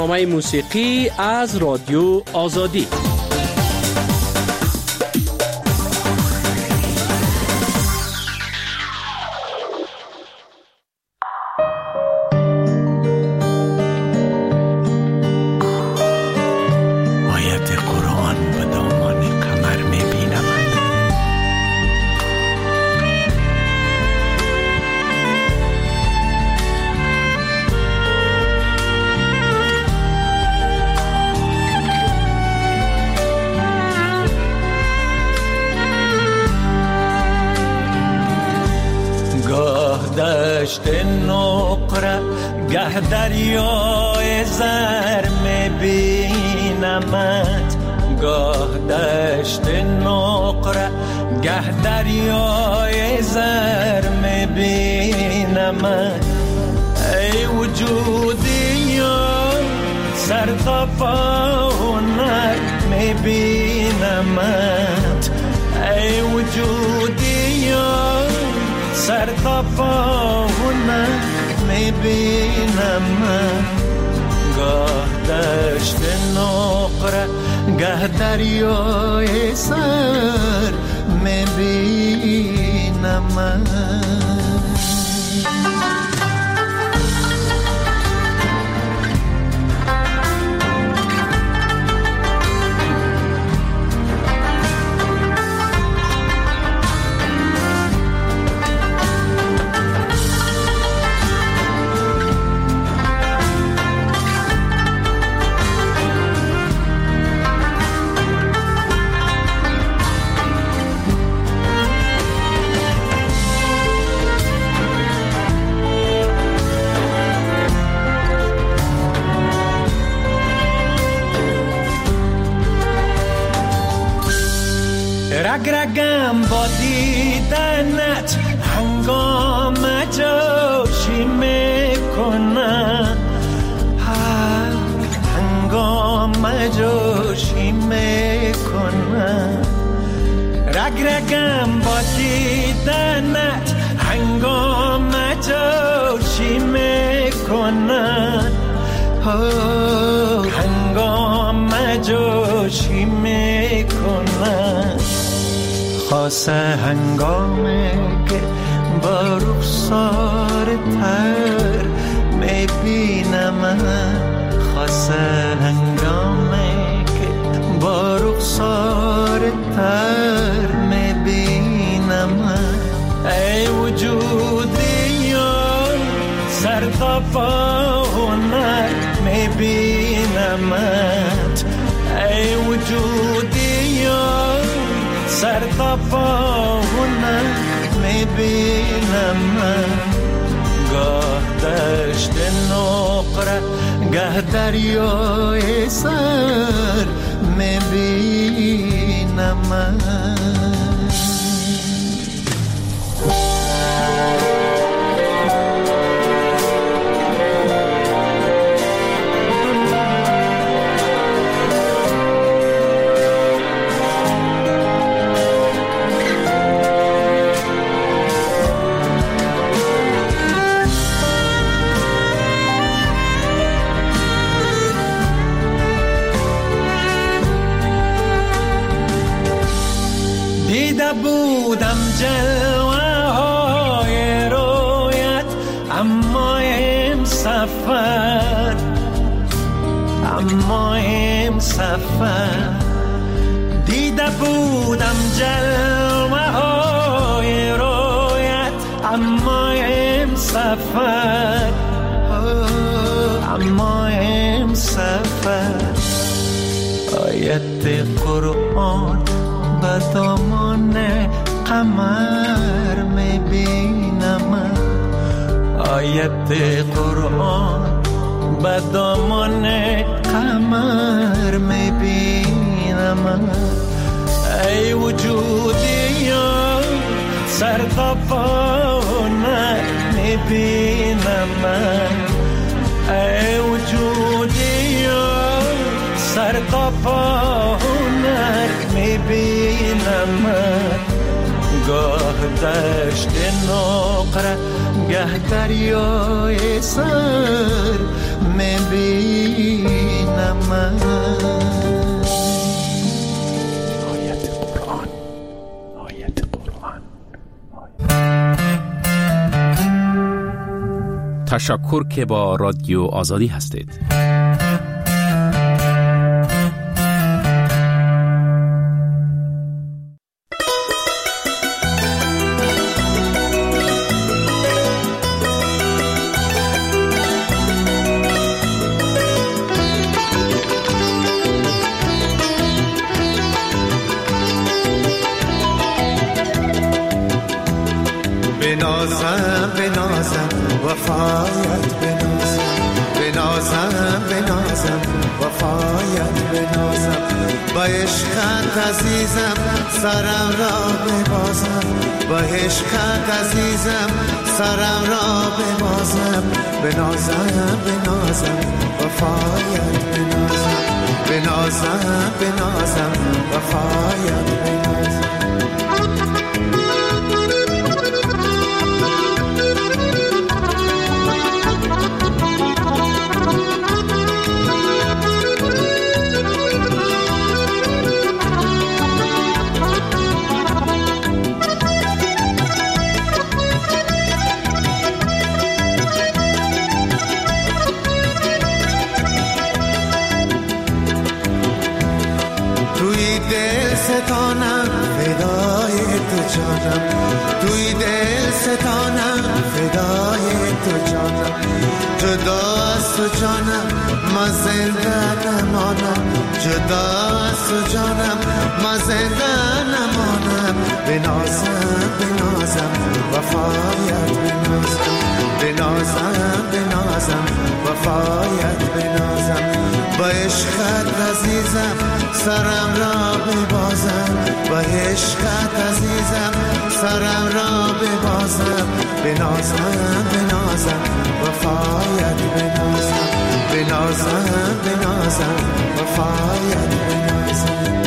برنامه موسیقی از رادیو آزادی. دشت نقره گه دریای زر میبینمت، گاه دشت نقره گه دریای زر میبینمت. ای وجودی سر تا پا هنر میبینمت، ای وجودی سر تا پا هنر میبینمت. گاه دشت نقره گه دریای سر میبینمت. رگرگم با دیدنت هنگام جوشی میکنم، هنگام جوشی میکنم. رگرگم با دیدنت هنگام جوشی میکنم، هنگام جوشی میکنم. خاصه هنگامی که با رخسار تر میبینم، خاصه هنگامی که با رخسار تر میبینم. ای وجودی سر تا پا هنر میبینمت، ای وجودی سر تا پا هنر میبینمت. گاه دشت نقره گه دریای سر میبینمت. دیده بودم جلوه های رویت، اما این سفر دیده بودم جلوه های رویت، اما این سفر آیت قرآن به دامان قمر میبینم، آیت قرآن به دامان قمر میبینم. ای وجودی سر تا پا هنر میبینم، ای وجودی سر تا پا هنر میبینم. گاه دشت نقره گه دریای سر میبینم. آیت قرآن، آیت قرآن. تشکر که با رادیو آزادی هستید. بنازم بنازم وفایت بنازم، بنازم بنازم وفایت بنازم، با عشقت عزیزم سرم را ببازم، با عشقت عزیزم سرم را ببازم، بنازم بنازم وفایت بنازم، بنازم بنازم وفایت بنازم. توی دل ستانم فدای تو جانم، توی دل ستانم فدای تو جانم، جدا از تو جانم من زنده نمانم، جدا از تو جانم من زنده نمانم، بنازم بنازم وفایت بنازم، بنازم بنازم وفایت بنازم، با عشقت عزیزم سرم را ببازم، با عشقت عزیزم سرم را ببازم، بنازم بنازم وفایت بنازم، بنازم بنازم وفایت بنازم.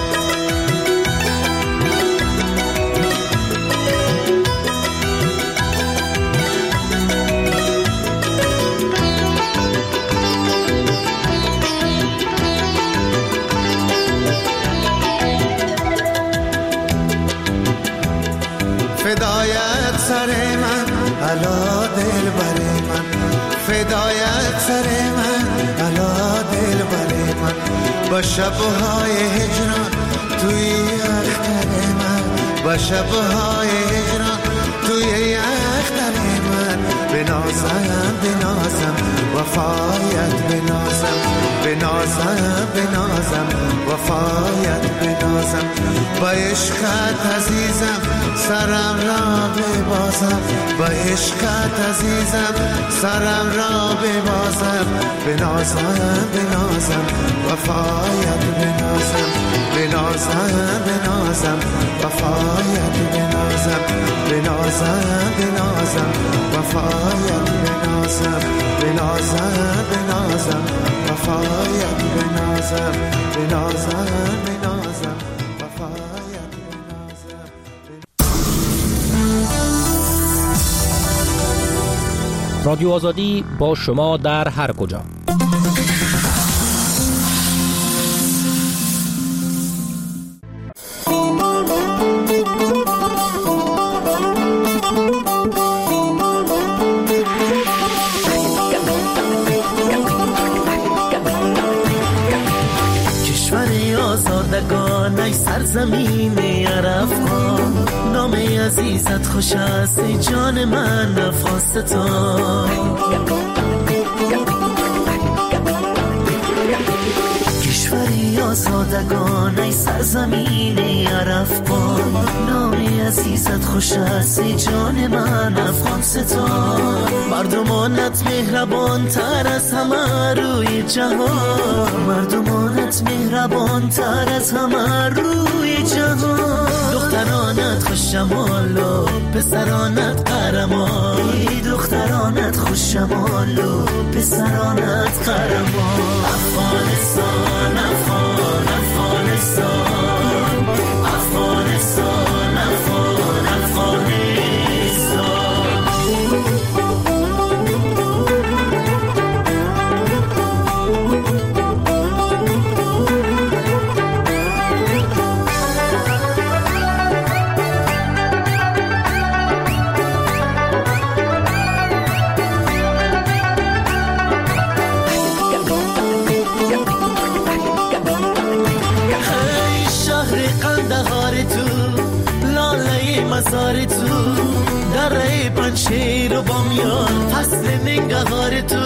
فدایت سر من علا دل بر من، فدایت سر من علا دل بر من، با شبهای هجران توی اختر من، با شبهای هجران توی اختر من، بنازم بنازم وفایت بنازم، بنازم بنازم وفایت بنازم، با عشقت عزیزم سرم را ببازم، با عشقت عزیزم سرم را ببازم، بنازم بنازم وفایت بنازم، بنازم بنازم وفایت بنازم، بنازم بنازم وفایت بنازم، بنازم بنازم وفایت بنازم، بنازم بنازم وفایت بنازم. رادیو آزادی با شما در هر کجا. ای سرزمین عرفان، نام عزیزت خوش است ای جان من نفاستان، کشوری آزادگان ای سرزمین عرفان، نام عزیزت خوش است ای جان من افغانستان، مردمانت مهربان تر از همه روی جهان، مردمانت مهربان تر از همه روی جهان، دخترانت خوش شمال و پسرانت قهرمان، دخترانت خوش شمال و پسرانت قهرمان، افغانستان افغان افغانستان، افغانستان افغان افغانستان. مزار تو دره پنشیر و بامیان فصل ننگهار تو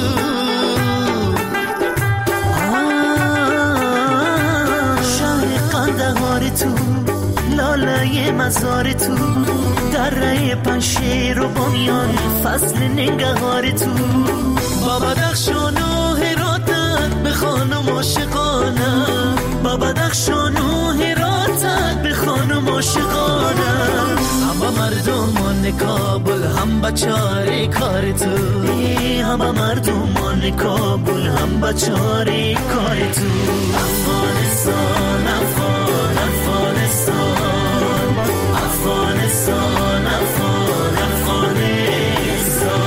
شهر قندهار تو لاله مزار تو دره پنشیر و بامیان فصل ننگهار تو با بدخشان و هراتت به خانم عاشقانم با بدخشان و هراتت به خانم عاشقانم همه مردمان کابل هم بچاره کار تو همه مردمان کابل هم بچاره کار تو افغانستان افغان افغانستان افغانستان افغان افغانستان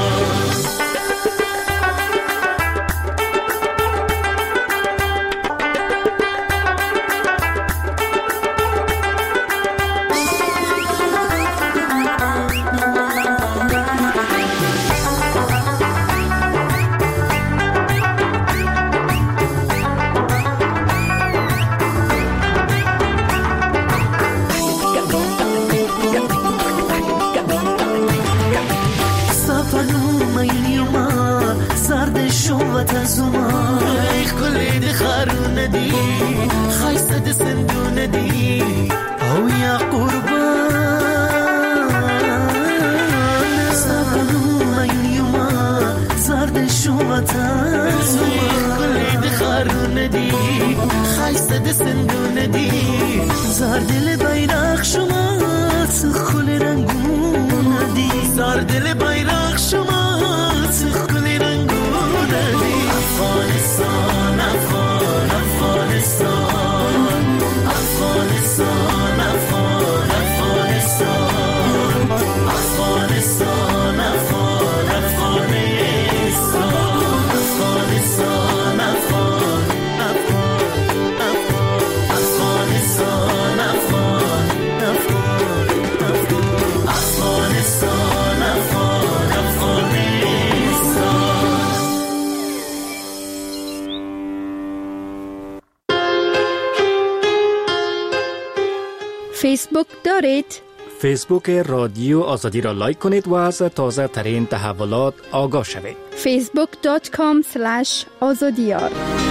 فیسبوک دارید؟ فیسبوک رادیو آزادی را لایک کنید و از تازه ترین تحولات آگاه شوید. facebook.com/azadiyar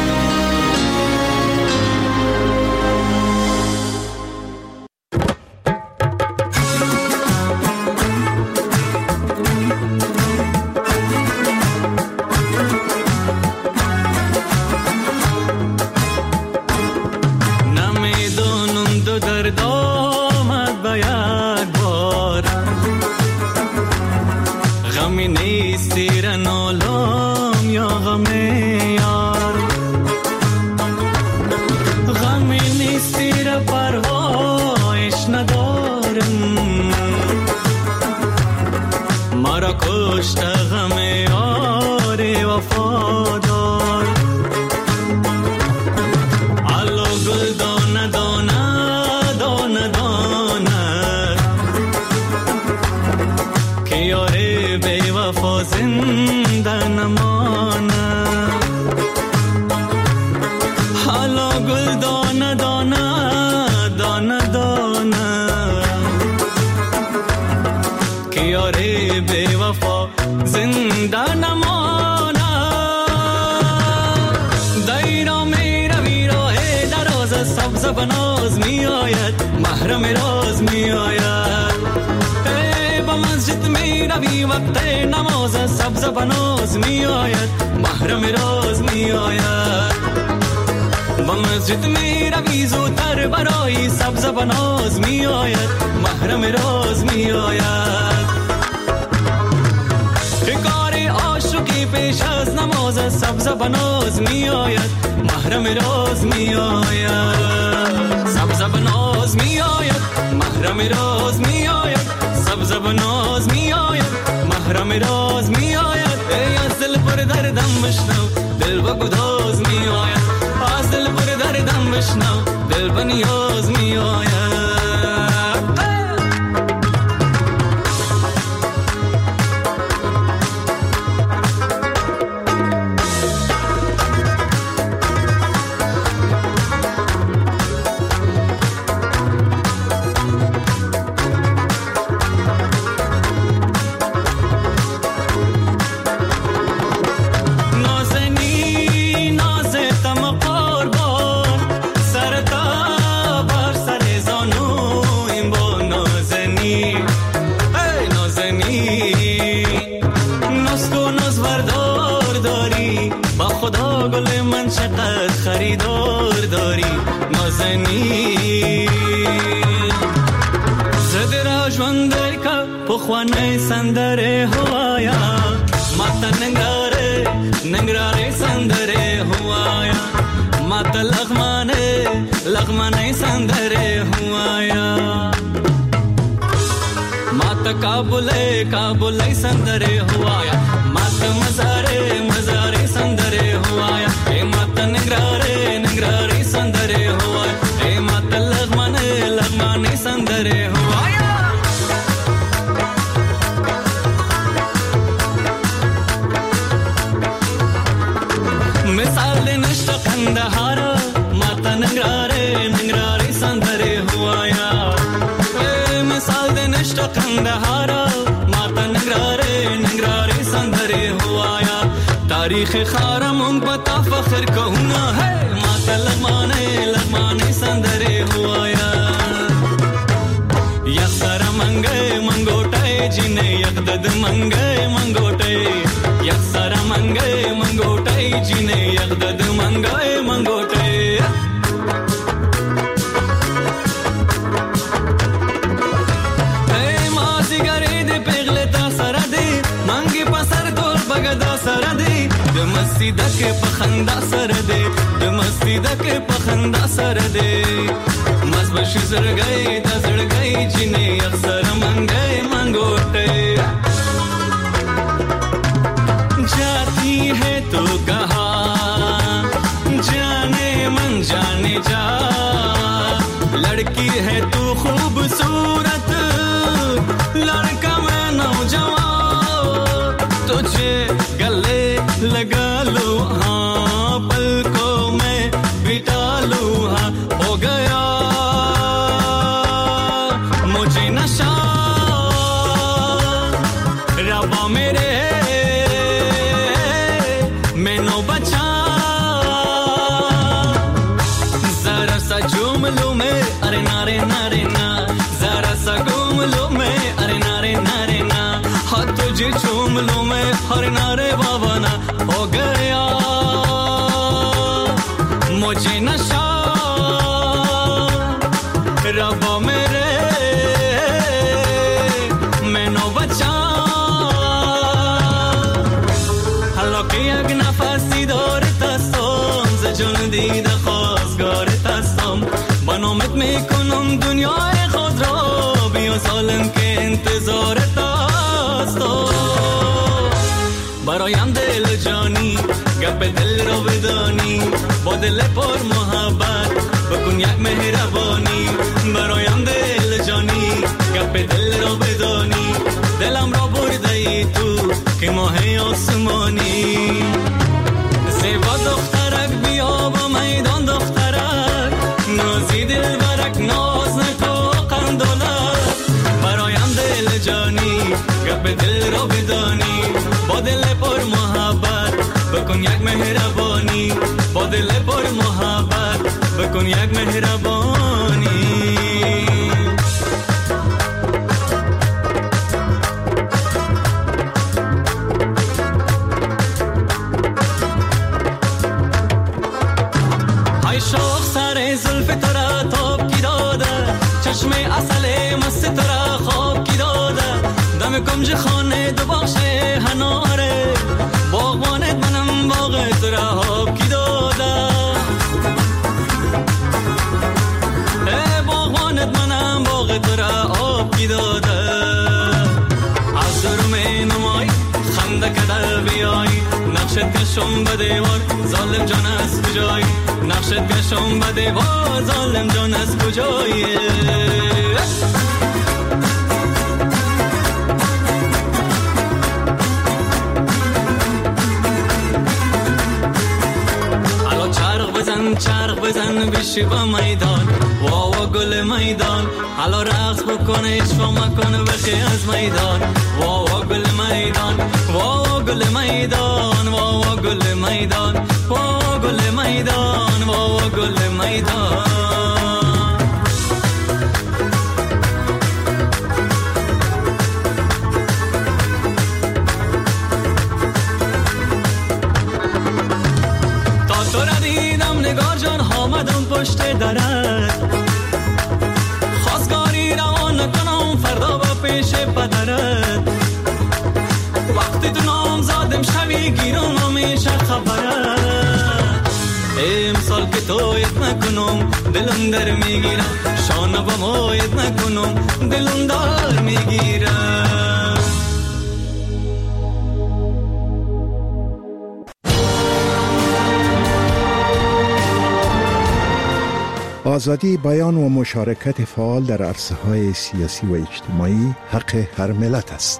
محرم راز می آید با مسجد می روی وقت نماز سبز بناز می آید محرم راز می آید با مسجد می روی زودتر برای سبز بناز می آید محرم راز می آید کار عاشقی پیش از نماز سبز بناز می آید محرم راز می آید سبز بناز می آید محرم راز می آید سبز بناز می آید محرم راز می آید ای از دل پر دردم بشنو دل با گداز می آید از دل پر دردم بشنو دل با نیاز می آید حقیقت خریدار داری نازنی زد راجوان در که پخوانه سندره هوایا ماتا ننگراره سندره هوایا ماتا لغمانه سندره هوایا ماتا کابله سندره هوایا ماتا مزاره سندره هوایا اے ماتا ننگراره سندره هوایا اے ماتا لغمانه سندره هوایا مثال نشت قندهارا ماتا ننگراره سندره هوایا مثال نشت قندهارا ماتا ننگراره سندره هوایا تاریخ خارمون پتا فخر کهونا ہے ماتا لغمانه سندره هوایا یک سر منگوٹای جینے یک دد منگوٹای یک سر منگوٹای جینے یک دد منگوٹای اے مازی گری دی پیغلتا سر دی منگی پسر دور بگدا سر دی دمستی دک پخندا سر دی دمستی دک پخندا سر دی مزبش زرگئی دا زرگئی جینے اکثر منگوٹے جاتی ہے تو کہاں جانے من جانے جا لڑکی ہے تو خوبصورت لڑکا میں نوجوان تجھے گلے لگا لو ہاں پلکوں میں بٹا لو ہاں ہو گیا مجھے نشہ ربا میرے میں نو بچا ذرا سا جھوم لوں میں ارے نارے نارے نا ذرا سا گھوم لوں میں ارے نارے نارے نا ہاں تجھے جھوم لوں میں ارے نارے بابا نا ہو گیا مجھے نشہ ربا میرے میں نو بچا حالا که یک نفسی دارت هستم ز جون دیده خواستگارت هستم با نامت میکنم دنیای خود را بیا ظالم که انتظارت هستم برایم دل جانی گپ دل رو بدانی با دل پر محبت بکن یک مهربانی برایم دل جانی گپ دل رو بدانی دلم را برده ای تو که ماه آسمانی زیبا دخترک بیا با میدان دخترک نازی دل برک ناز نکو قندولک برایم دل جانی گپ دل را بدانی با دل پر محبت بکن یک مهربانی با دل پر محبت بکن یک مهربانی های شوق سر زلف ترا توب کی داده چشم اصل مست ترا خواب کی داده دم کنج خانه دو باشه هناره باغبانت منم باغ ترا خواب کی داده باغبانت منم باغ ترا آب کی داده از درم نمای خنده کده بیای نقشت کشم به دیوار ظالم جان از کجایی نقشت کشم به دیوار ظالم جان از کجایی حالا چرخ بزن بشی با میدان واوا گل میدان حالا رقص بکنه اشفا مکنه بخی از میدان واوا گل میدان واوا گل میدان واوا گل میدان واوا گل میدان واوا گل میدان تا تو ردی دیدم نگار جان آمدم پشت درت، خواستگاری روان نکنم فردا با پیش پدرت، وقتی تو نام زادم شوی گیرم همیشه خبرت، امسال که تویت نکنم دلم در میگیرم، شانه با مویت نکنم دلم دار میگیرم. آزادی بیان و مشارکت فعال در عرصه‌های سیاسی و اجتماعی حق هر ملت است.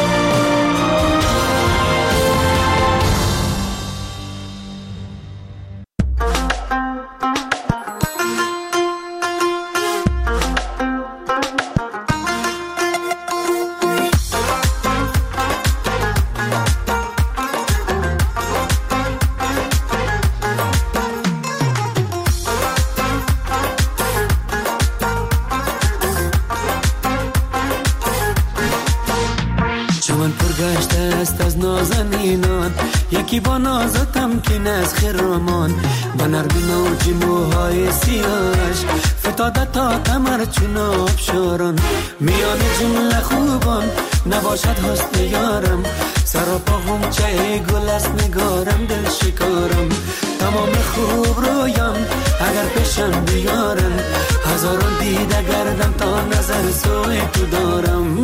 یکی با نازتم که از خرامان با نرمی موجی موهای سیاش فتاده تا کمر چون آبشاران، میان جمله خوبان نباشد حسن یارم، سر و پا غنچه گل است نگارم دل شکارم، تمام خوب رویم اگر پیشم بیارن، هزاران دیده گردم تا نظر سوی تو دارم.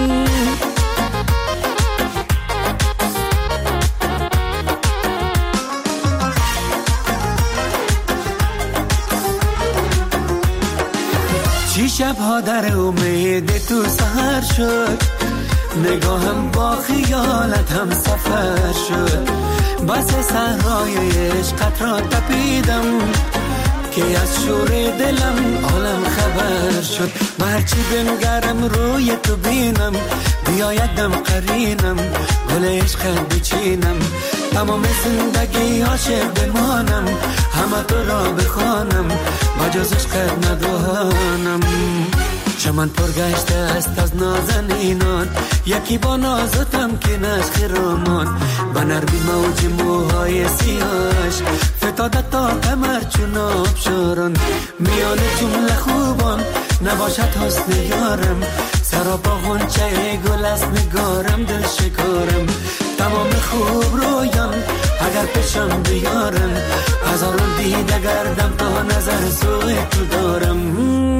چی شبها در امید تو سهر شد، نگاهم با خیالت هم سفر شد، بس صحرای عشقت را تپیدم که از شور دلم عالم خبر شد، هرچی بنگرم روی تو بینم بیاید دم قرینم گل عشقت بچینم، تمام زندگی عاشق بمانم همه تو را بخوانم بجز عشقت ندانم. چمن پرگشته است از نازنینان، یکی با نازتم که نش خرامان، با نرمی موج موهای سیاش فتاده تا کمر چون آبشاران، میان جمله خوبان نباشد حسن یارم، سر و پا غنچه گل است نگارم دل شکارم، تمام خوب رویم اگر پیشم بیارن، هزاران دیده گردم تا نظر سوی تو دارم.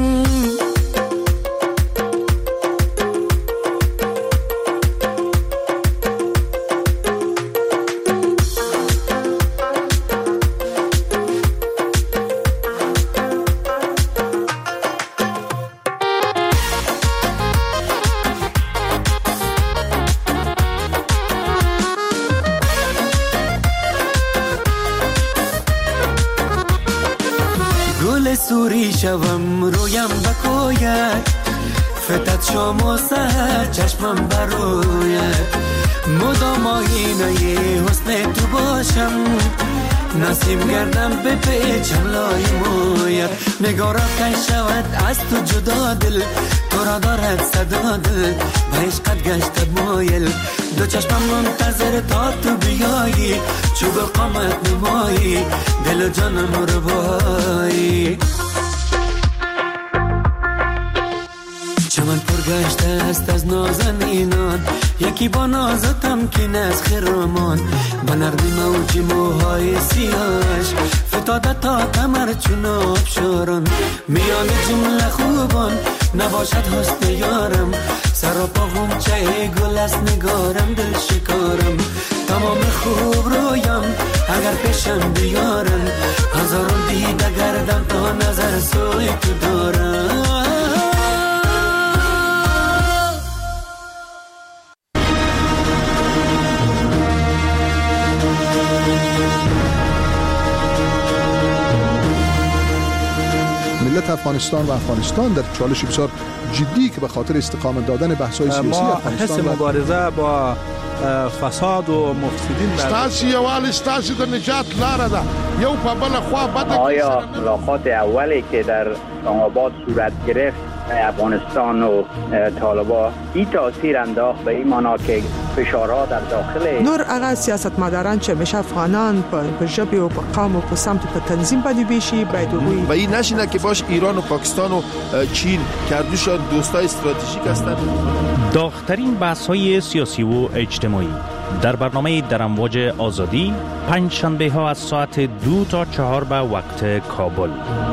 سوری شوم رویم بکوید فتت شام و سهر چشمم بروید، مدام آینه حسن تو باشم، نسیم گردم به پیچم لای موید، نگارا کن شود از تو جدا دل، تو را دارد صدا دل به عشقت گشتد مایل، دو چشمم منتظر تا تو بیایی، چوب قامت نمایی دل و جانم رو بایی. چمن پرگشته است از نازنینان، یکی با نازتم که نز خرامان، با نرمی موجی موهای سیاش فتاده تا کمر چون آبشاران، میان جمله خوبان نباشد حسن یارم، سر و پا غنچه گل است نگارم دل شکارم، تمام خوب رویم اگر پیشم بیارن، هزاران دیده گردم تا نظر سوی تو دارم. ملت افغانستان و افغانستان در چالش بسیار جدی که به خاطر استقامت دادن بحث‌های سیاسی افغانستان، حس مبارزه با فساد و مفسدین ستاسي یوال ستاسي د نجات لاره ده، یو په بل خوا بده. آیا ملاقات اولی که در اسلام آباد صورت گرفت افغانستان و طالبان این تاثیر انداخت به این معنا که فشارها در داخل نور اغا سیاستمداران چې میشه افغانان په ژبه او په قوم او په سمت په تنظیم باندې بشي باید وي و این نشینه که باش ایران و پاکستان و چین کردوشان دوستای استراتژیک هستند. داغ‌ترین بحث‌های سیاسی و اجتماعی در برنامه در امواج آزادی پنج شنبه ها از ساعت 2 تا 4 به وقت کابل.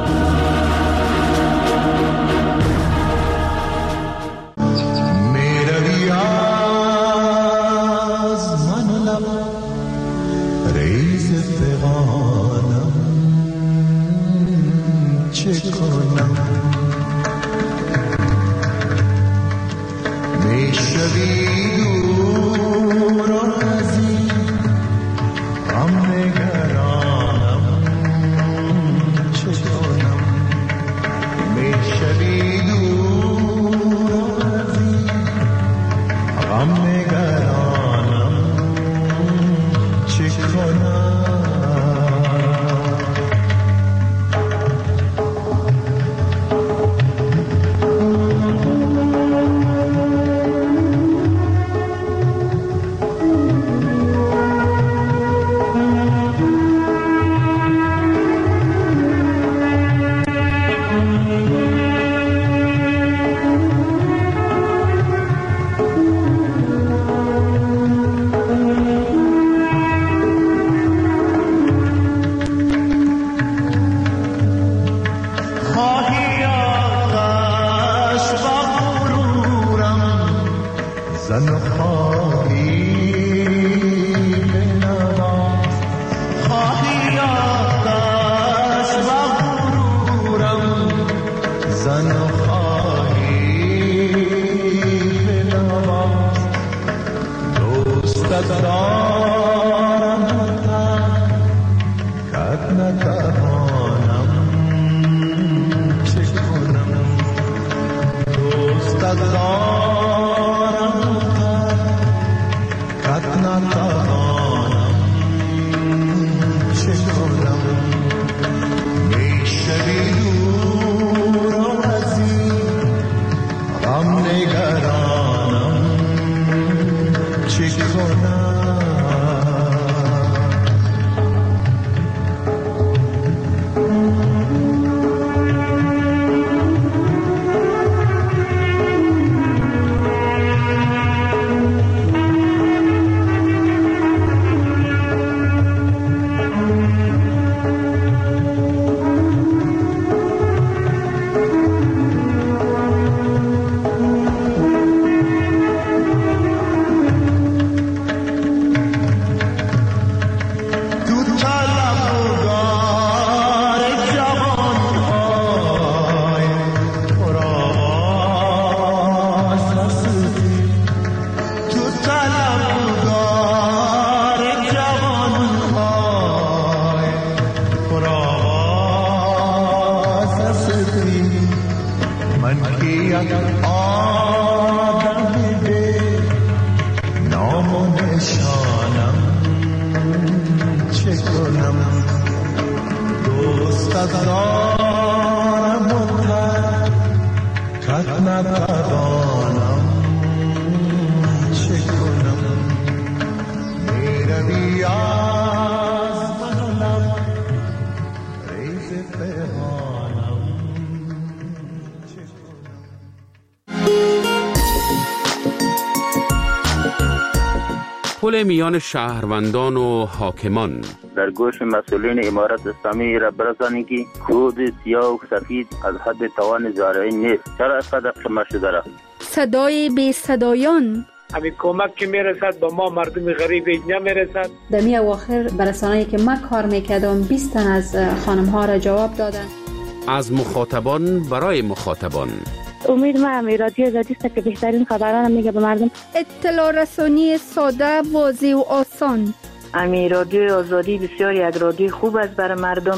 پل میان شهروندان و حاکمان در گوش مسئولین امارت اسلامی را برسانید که کود سیاه و سفید از حد توان زارعی نیست. چرا اینقدر قمه شده را؟ صدای بی صدایان همین کمک که میرسد به ما مردم غریب نمیرسد. در می اواخر برسانه‌ای که من کار میکردم 20 تن از خانم ها را جواب دادن. از مخاطبان برای مخاطبان. امید من رادیو آزادی است که بهترین خبران میگه به مردم. اطلاع رسانی ساده، واضح و آسان. امی رادیو آزادی بسیار یک رادیو خوب است برای مردم،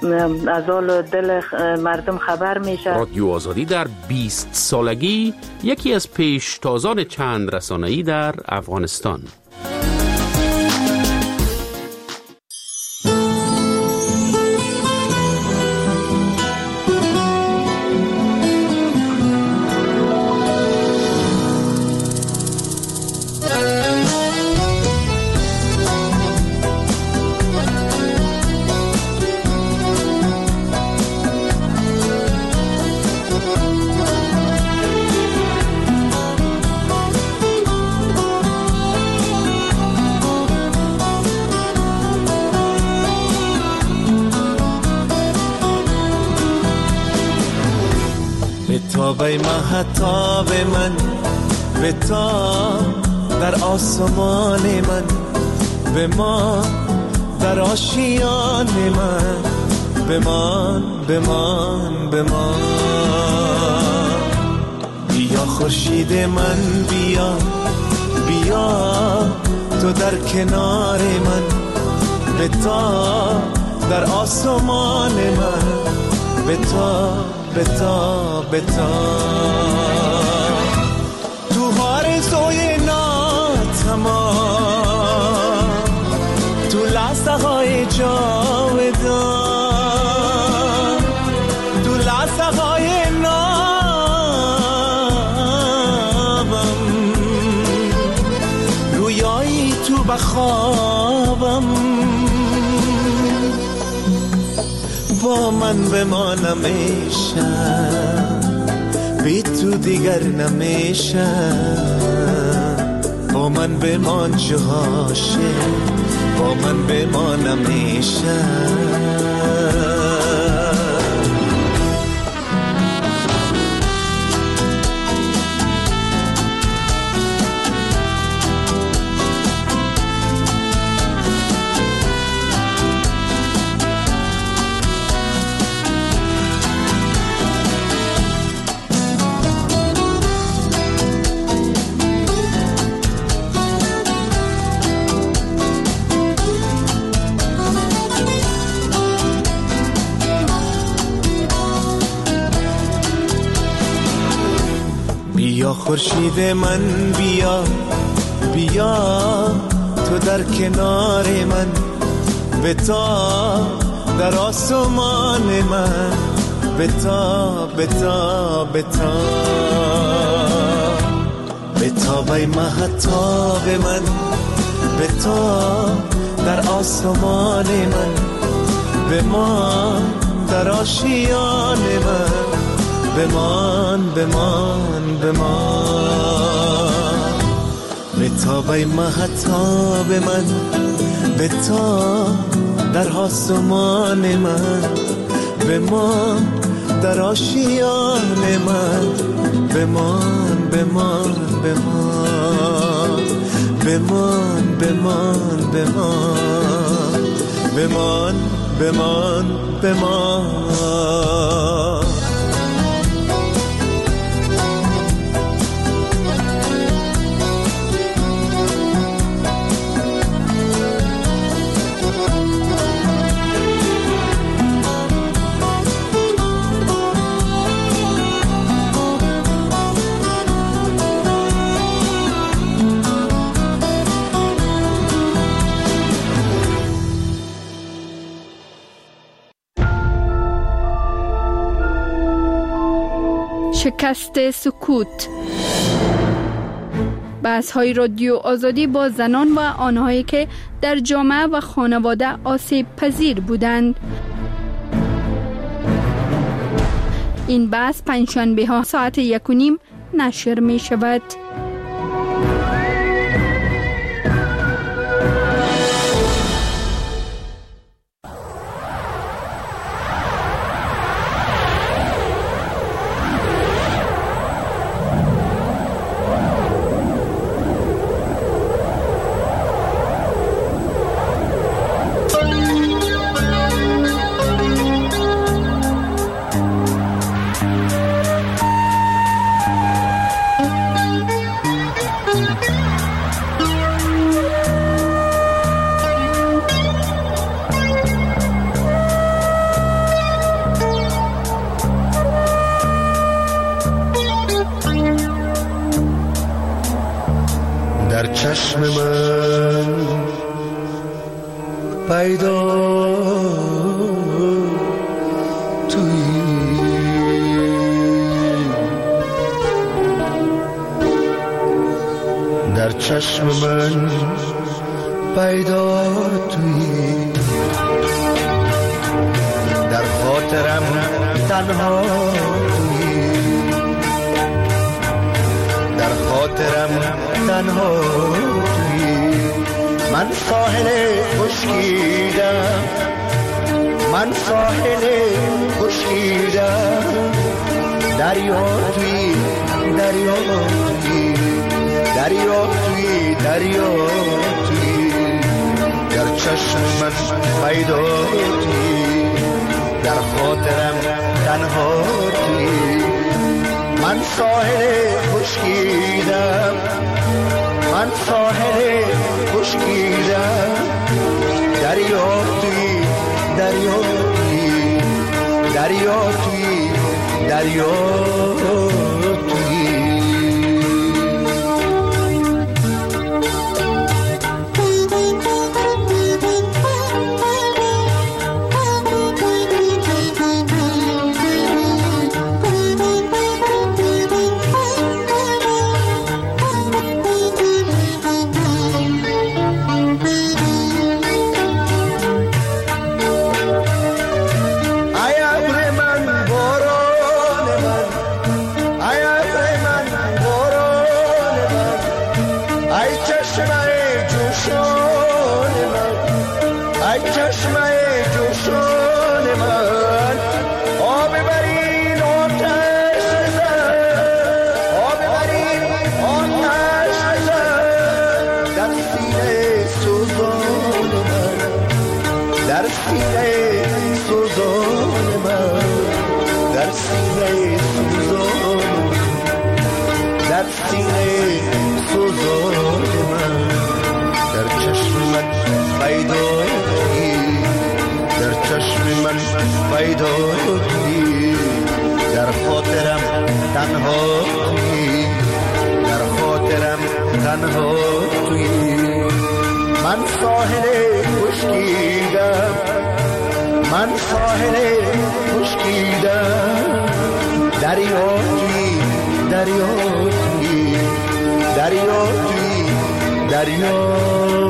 از حال دل مردم خبر میشه. رادیو آزادی در 20 سالگی یکی از پیشتازان چند رسانه‌ای در افغانستان. بتابه مهتاب من، بتاب در آسمان من، بمان در آشیان من، بمان بمان بمان. بیا خورشید من بیا، بیا تو در کنار من، بتاب در آسمان من، بتاب بتاب بتاب. تو آرزوی ناتمام، تو لحظه های جاودان، تو لحظه های نابم، رویایی تو بخوابم. با من بمانم میشم، بی تو دیگر نمیشم. با من بمان جهاشه، با من بمانم میشم. بیا خورشید من بیا، بیا تو در کنار من، بتاب در آسمان من، بتاب بتاب بتاب. بتاب ای مهتاب من، بتاب در آسمان من، بمان در آشیان من، بمان بمان بمان. بتاب ای مهتاب من، بتاب در آسمان من، بمان در آشیان من، بمان بمان بمان. بمان بمان بمان، بمان بمان بمان. شکست سکوت. بحث‌های رادیو آزادی با زنان و آنهایی که در جامعه و خانواده آسیب پذیر بودند. این بحث پنجشنبه ها ساعت 1:30 نشر می شود. در چشم من پیدا تویی، در چشم من پیدا تویی، در خاطرم تنها تویی، در خاطرم تنها تویی. من ساحل خشکیدم، من ساحل خشکیدم، دریا توی دریا توی دریا توی دریا توی در چشم من پیدا توی در خاطرم تنها توی من ساحل خشکیدم من ساحل خشکیدم دریا توی دریا توی دریا توی دریا توی پیدا توی در خاطرم تنها توی در خاطرم تنها توی من ساحل خشکیدم من ساحل خشکیدم دریا توی دریا توی دریا توی دریا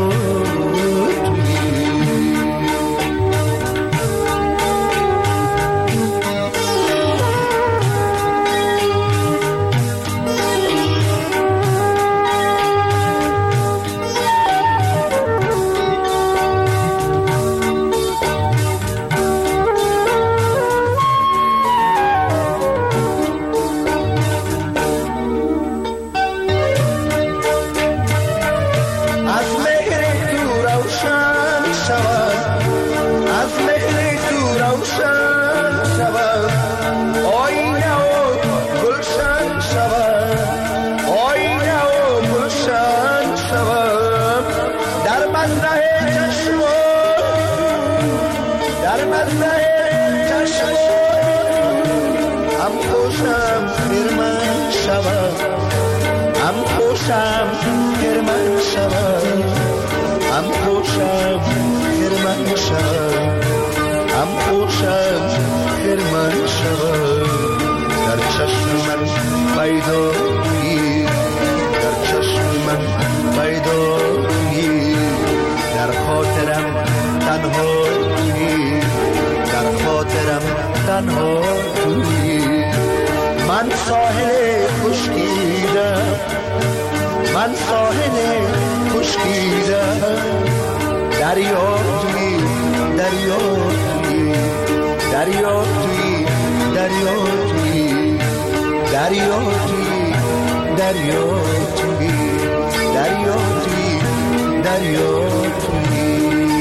من ساحل خشکیدم من ساحل خشکیدم دریا توی دریا توی دریا توی دریا توی دریا توی دریا توی دریا توی دریا توی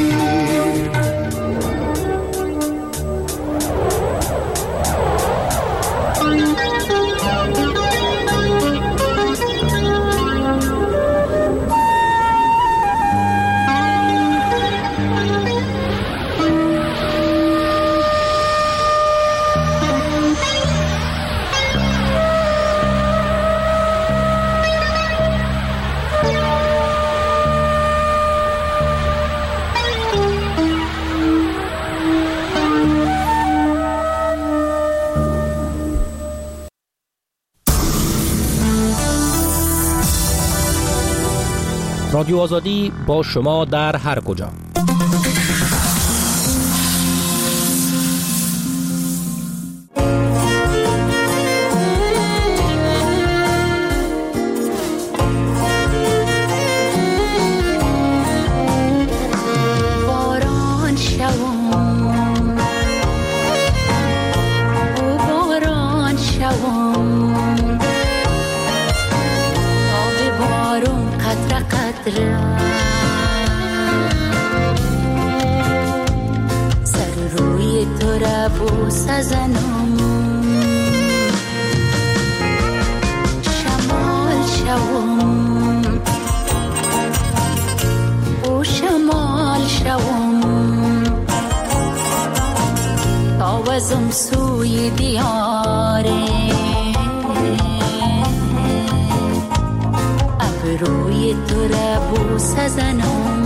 رادیو آزادی با شما در هر کجا. باران شوم بوسه زنم، شمال شوم و شمال شوم، تاوزم سوی دیاره، ابروی تو را بوسه زنم.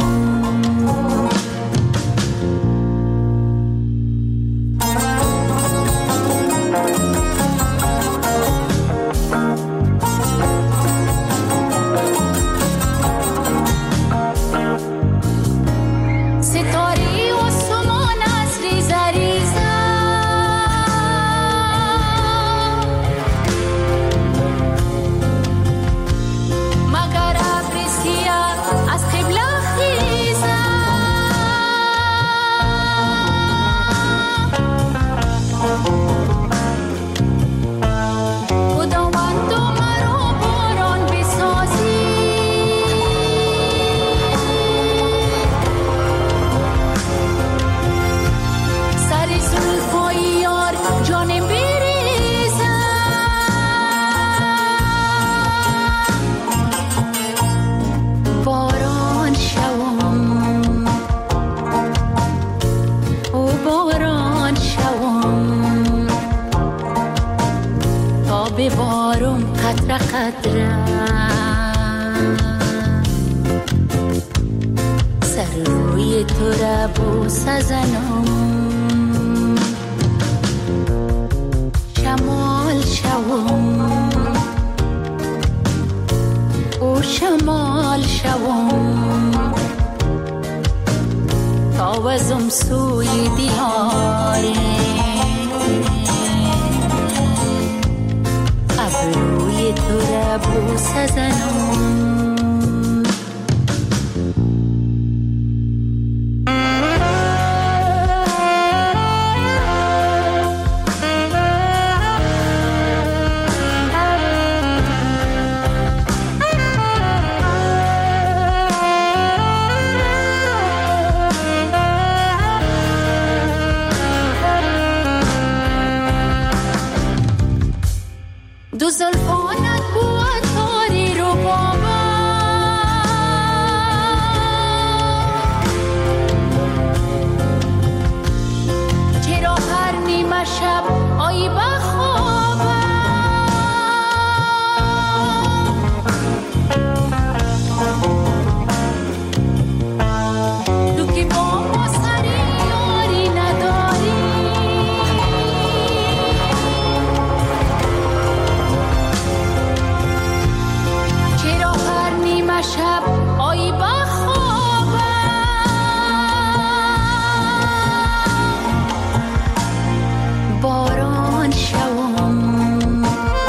ببارم قطره قطره، سر روی تو را بوسه زنم، شمال شوم و شمال شوم، تاوزم سوی دیاره، ابروی تو را بوسه زنم. دو زلفانت بود تاری رو با من، چرا هر نیمه شب آیی بخوابم، تو که با ما سری یاری نداری، شب آیی بخوابم، باران شوم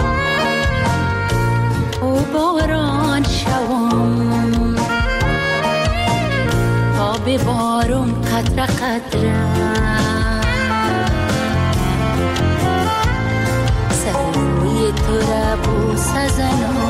و باران شوم، تا ببارم قطره قطره، سر روی تو را بوسه زنم.